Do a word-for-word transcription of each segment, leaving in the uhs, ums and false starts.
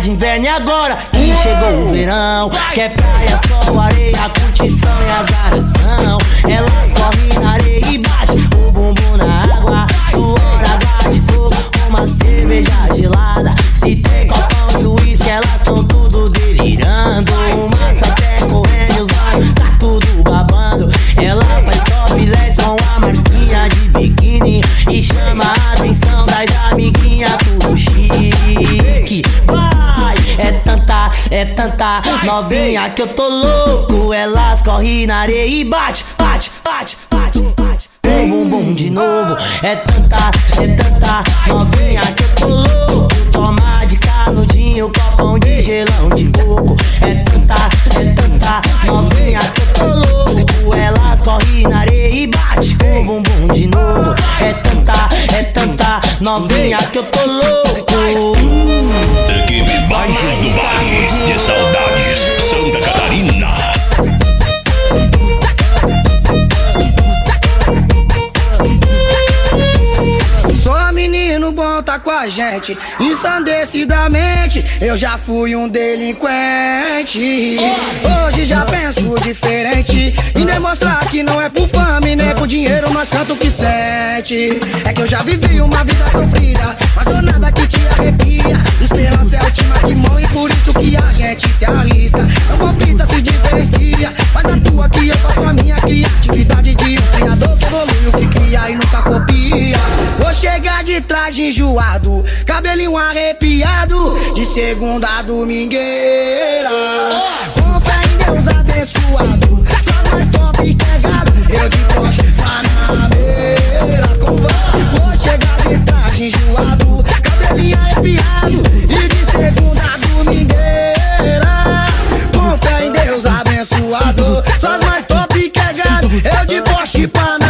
de inverno e agora que chegou o verão, que é praia, sol, areia, curtição e azaração. Elas correm na areia e bate o bumbum na água, suor, água de coco, uma cerveja gelada. Se tem copão de uísque, elas tão tudo delirando. Uma até correndo, os olhos tá tudo babando. Ela faz topless com a marquinha de biquíni e chama a atenção das amiguinhas, tudo chique. Vai, é tanta, é tanta novinha que eu tô louco. Elas correm na areia e bate, bate, bate, bate, bate. Bum, bum, bum de novo. É tanta, é tanta novinha que eu tô louco. Toma de canudinho, copão de gelão de coco. É tanta, é tanta novinha que eu tô louco. Elas correm na areia e bate com o bumbum de novo. É tanta, é tanta novinha que eu tô louco. Equipe Baixos do Vale, de Saudades, Santa Catarina. Só menino bom tá com a gente, ensandecidamente eu já fui um delinquente. Hoje já penso diferente em demonstrar que não é por fama e nem por dinheiro, nós tanto que sente. É que eu já vivi uma vida sofrida, mas não nada que te arrepia. Esperança é a última que morre e por isso que a gente se arrisca. Não palpita, se diferencia, faz a tua que eu faço a minha. Criatividade de um criador que evolui o que cria e nunca copia. Vou chegar de traje enjoado, cabelinho arrepiado, de segunda a domingueira. Com fé em Deus abençoado, só mais top que é gado, eu de Porsche Panameira. Vou chegar de traje enjoado, cabelinho arrepiado, e de segunda a domingueira. Com fé em Deus abençoado, só mais top que é gado, eu de Porsche Panameira.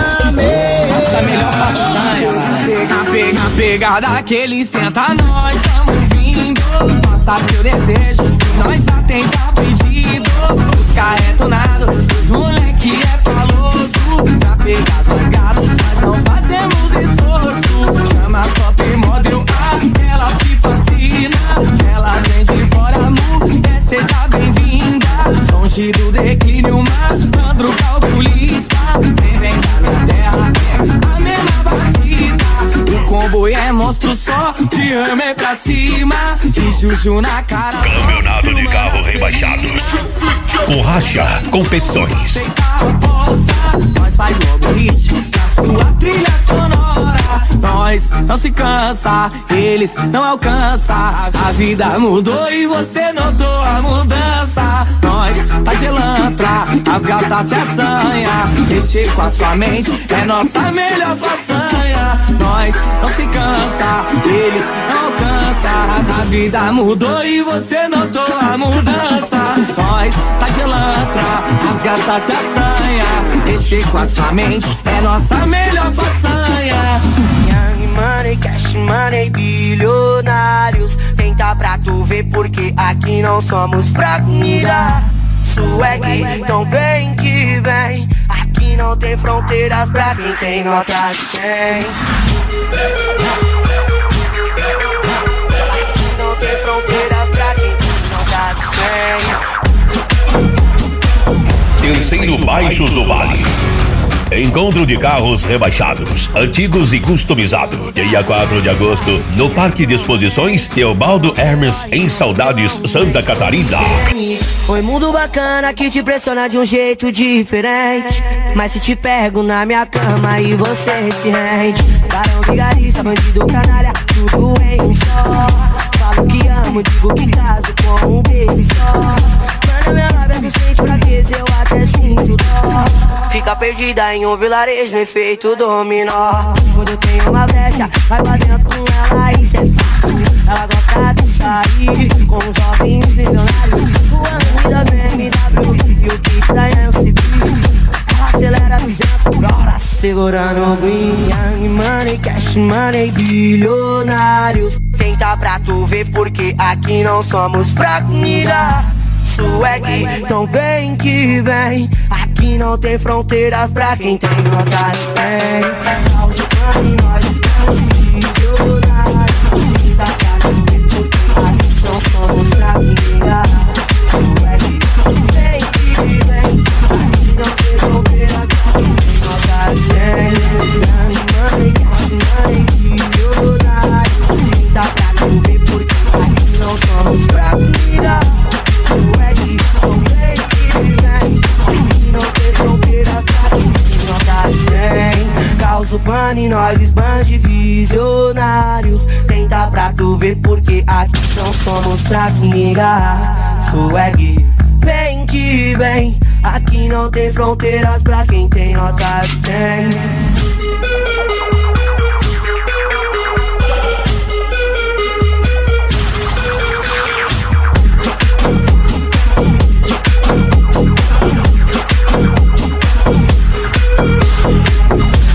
Na pegada que ele senta, nós tamo vindo. Passa seu desejo, que nós atende a pedido. Os carretonados, os moleque é paloso. Pra pegar os gatos, nós não fazemos esforço. Chama só P-Model A, ela se fascina. Ela vem de fora, mulher, seja bem-vinda. Longe do declínio, malandro calculista. Vem, vem da minha terra, é a mesma batida. O combo é monstro só, de rame pra cima, de juju na cara. Campeonato de carro rebaixados. Borracha Competições. Nós faz logo hit na sua trilha sonora. Nós não se cansa, eles não alcançam. A vida mudou e você notou a mudança. Nós tá de elantra, as gatas se assanha. Mexer com a sua mente é nossa melhor façanha. Nós não se cansa, eles não alcançam. A vida mudou e você notou a mudança. Nós tá de elantra, as gatas se assanha. Mexer com a sua mente é nossa melhor façanha. Young money, cash money, bilionários. Tenta pra tu ver porque aqui não somos fracos. Swag, então vem que vem. Aqui não tem fronteiras pra quem tem nota de cem. Aqui não tem fronteiras pra quem tem nota de cem. Terceiro Baixos do Vale. Encontro de carros rebaixados, antigos e customizados. Dia quatro de agosto, no Parque de Exposições Teobaldo Hermes, em Saudades, Santa Catarina. Oi, mundo bacana que te impressiona de um jeito diferente. Mas se te pego na minha cama e você se rende. Barão, vigarista, bandido, canalha, tudo em um só. Falo que amo, digo que caso com um beijo só. Mano, minha lábia me sente fraqueza, eu até sinto dó. Fica perdida em um vilarejo no efeito dominó. Quando eu tenho uma brecha, vai pra dentro com ela e cê fato. Ela gosta de sair com os jovens milionários. Voando da B M W e o kit da M C B. Ela acelera duzentos por hora, segurando o green. Young money, cash money, bilionários. Tenta pra tu ver porque aqui não somos fracos, nigga. Swag, então vem que vem. Aqui não tem fronteiras pra quem tem nota de cem. Nós estamos milionários. Tá pra tu ver porque aqui não somos money, nós esbanje visionários. Tenta pra tu ver porque aqui não somos pra negar. Swag, vem que vem. Aqui não tem fronteiras pra quem tem nota de cem.